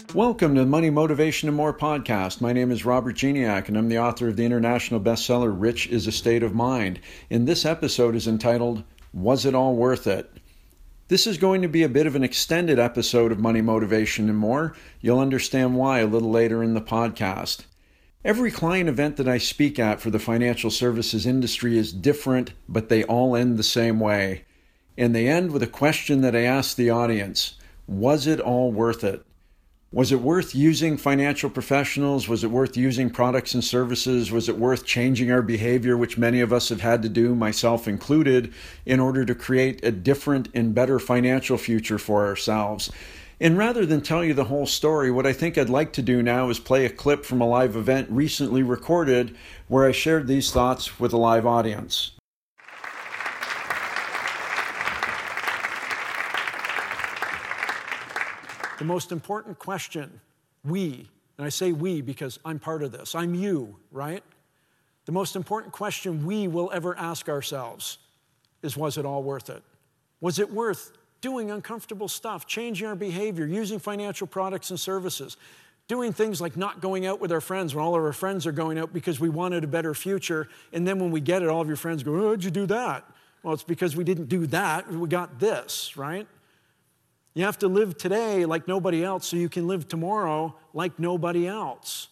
Welcome to the Money, Motivation, and More podcast. My name is Robert Geniak, and I'm the author of the international bestseller, Rich is a State of Mind. And this episode is entitled, Was It All Worth It? This is going to be a bit of an extended episode of Money, Motivation, and More. You'll understand why a little later in the podcast. Every client event that I speak at for the financial services industry is different, but they all end the same way. And they end with a question that I ask the audience, was it all worth it? Was it worth using financial professionals? Was it worth using products and services? Was it worth changing our behavior, which many of us have had to do, myself included, in order to create a different and better financial future for ourselves? And rather than tell you the whole story, what I think I'd like to do now is play a clip from a live event recently recorded where I shared these thoughts with a live audience. The most important question and I say we because I'm part of this, I'm you, right? The most important question we will ever ask ourselves is, was it all worth it? Was it worth doing uncomfortable stuff, changing our behavior, using financial products and services, doing things like not going out with our friends when all of our friends are going out because we wanted a better future, and then when we get it, all of your friends go, oh, how'd you do that? Well, it's because we didn't do that, we got this, right? You have to live today like nobody else so you can live tomorrow like nobody else.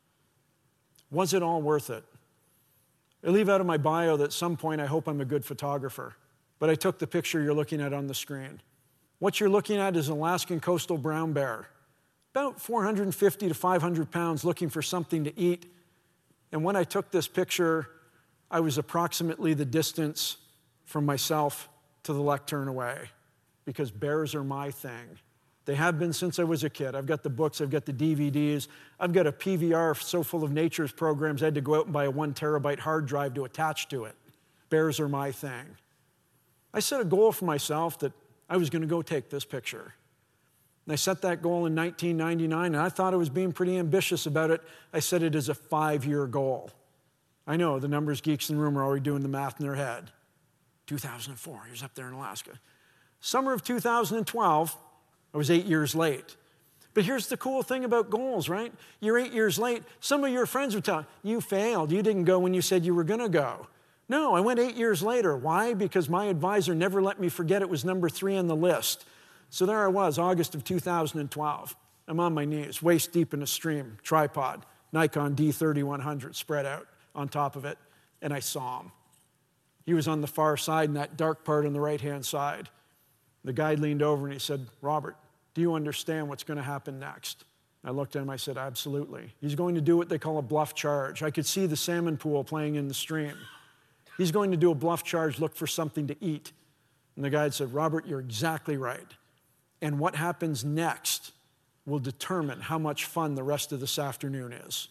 Was it all worth it? I leave out of my bio that at some point I hope I'm a good photographer, but I took the picture you're looking at on the screen. What you're looking at is an Alaskan coastal brown bear, about 450 to 500 pounds, looking for something to eat. And when I took this picture, I was approximately the distance from myself to the lectern away. Because bears are my thing. They have been since I was a kid. I've got the books, I've got the DVDs, I've got a PVR so full of nature's programs, I had to go out and buy a 1 terabyte hard drive to attach to it. Bears are my thing. I set a goal for myself that I was going to go take this picture. And I set that goal in 1999, and I thought I was being pretty ambitious about it. I set it as a 5-year goal. I know, the numbers geeks in the room are already doing the math in their head. 2004, he was up there in Alaska. Summer of 2012, I was 8 years late. But here's the cool thing about goals, right? You're 8 years late. Some of your friends would tell you, you failed. You didn't go when you said you were going to go. No, I went 8 years later. Why? Because my advisor never let me forget it was number 3 on the list. So there I was, August of 2012. I'm on my knees, waist deep in a stream, tripod, Nikon D3100 spread out on top of it, and I saw him. He was on the far side in that dark part on the right-hand side. The guy leaned over and he said, Robert, do you understand what's going to happen next? I looked at him, I said, absolutely. He's going to do what they call a bluff charge. I could see the salmon pool playing in the stream. He's going to do a bluff charge, look for something to eat. And the guy said, Robert, you're exactly right. And what happens next will determine how much fun the rest of this afternoon is.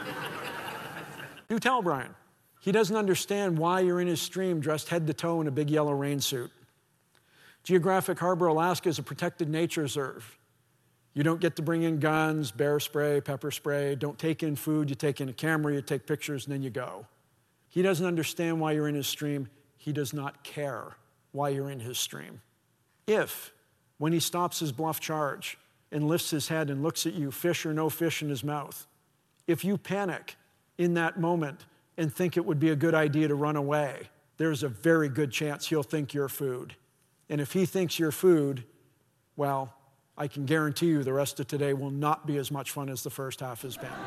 Do tell Brian. He doesn't understand why you're in his stream dressed head to toe in a big yellow rain suit. Geographic Harbor, Alaska is a protected nature reserve. You don't get to bring in guns, bear spray, pepper spray. Don't take in food. You take in a camera, you take pictures, and then you go. He doesn't understand why you're in his stream. He does not care why you're in his stream. If, when he stops his bluff charge and lifts his head and looks at you, fish or no fish in his mouth, if you panic in that moment and think it would be a good idea to run away, there's a very good chance he'll think you're food. And if he thinks you're food, well, I can guarantee you the rest of today will not be as much fun as the first half has been.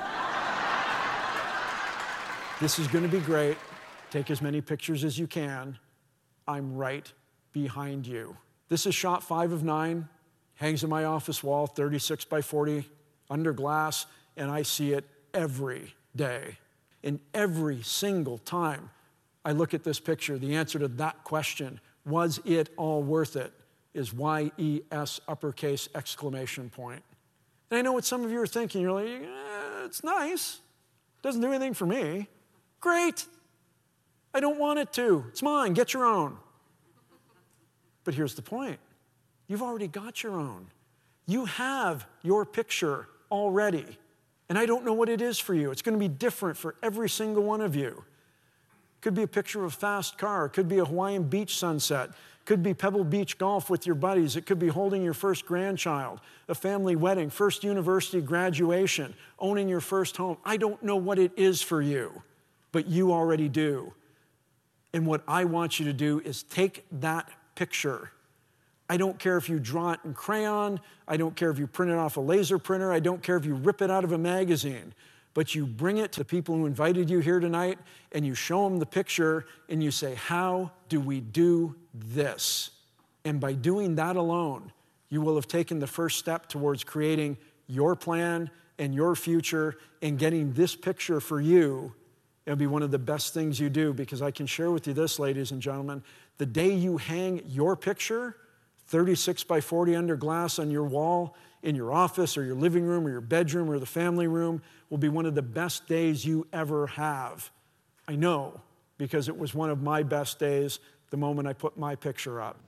This is going to be great. Take as many pictures as you can. I'm right behind you. This is shot 5 of 9, hangs on my office wall, 36 by 40, under glass, and I see it every day. And every single time I look at this picture, the answer to that question, was it all worth it, is Y-E-S uppercase exclamation point. And I know what some of you are thinking. You're like, it's nice. Doesn't do anything for me. Great. I don't want it to. It's mine. Get your own. But here's the point. You've already got your own. You have your picture already. And I don't know what it is for you. It's going to be different for every single one of you. Could be a picture of a fast car. It could be a Hawaiian beach sunset. Could be Pebble Beach golf with your buddies. It could be holding your first grandchild, a family wedding, first university graduation, owning your first home. I don't know what it is for you, but you already do. And what I want you to do is take that picture. I don't care if you draw it in crayon. I don't care if you print it off a laser printer. I don't care if you rip it out of a magazine. But you bring it to the people who invited you here tonight, and you show them the picture, and you say, how do we do this? And by doing that alone, you will have taken the first step towards creating your plan and your future and getting this picture for you. It'll be one of the best things you do, because I can share with you this, ladies and gentlemen, the day you hang your picture 36 by 40 under glass on your wall in your office or your living room or your bedroom or the family room will be one of the best days you ever have. I know, because it was one of my best days the moment I put my picture up.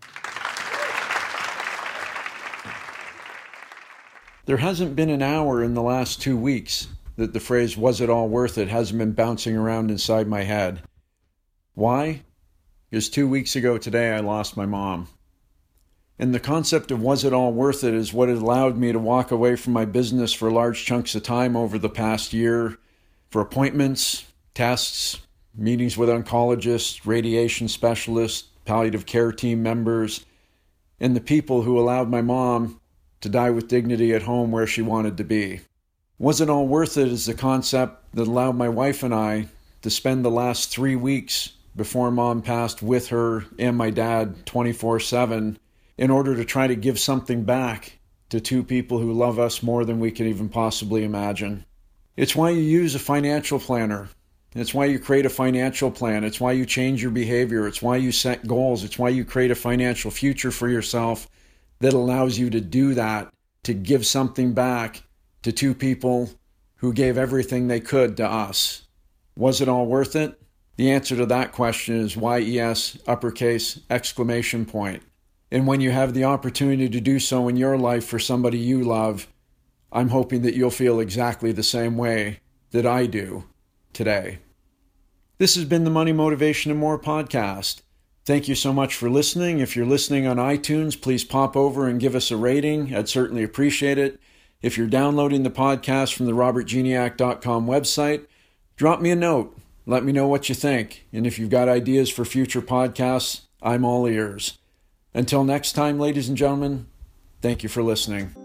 There hasn't been an hour in the last 2 weeks that the phrase, was it all worth it, hasn't been bouncing around inside my head. Why? Because 2 weeks ago today I lost my mom. And the concept of was it all worth it is what allowed me to walk away from my business for large chunks of time over the past year for appointments, tests, meetings with oncologists, radiation specialists, palliative care team members, and the people who allowed my mom to die with dignity at home where she wanted to be. Was it all worth it is the concept that allowed my wife and I to spend the last 3 weeks before Mom passed with her and my dad 24/7 in order to try to give something back to two people who love us more than we can even possibly imagine. It's why you use a financial planner. It's why you create a financial plan. It's why you change your behavior. It's why you set goals. It's why you create a financial future for yourself that allows you to do that, to give something back to two people who gave everything they could to us. Was it all worth it? The answer to that question is YES, uppercase, exclamation point. And when you have the opportunity to do so in your life for somebody you love, I'm hoping that you'll feel exactly the same way that I do today. This has been the Money, Motivation, and More podcast. Thank you so much for listening. If you're listening on iTunes, please pop over and give us a rating. I'd certainly appreciate it. If you're downloading the podcast from the robertgeniac.com website, drop me a note. Let me know what you think. And if you've got ideas for future podcasts, I'm all ears. Until next time, ladies and gentlemen, thank you for listening.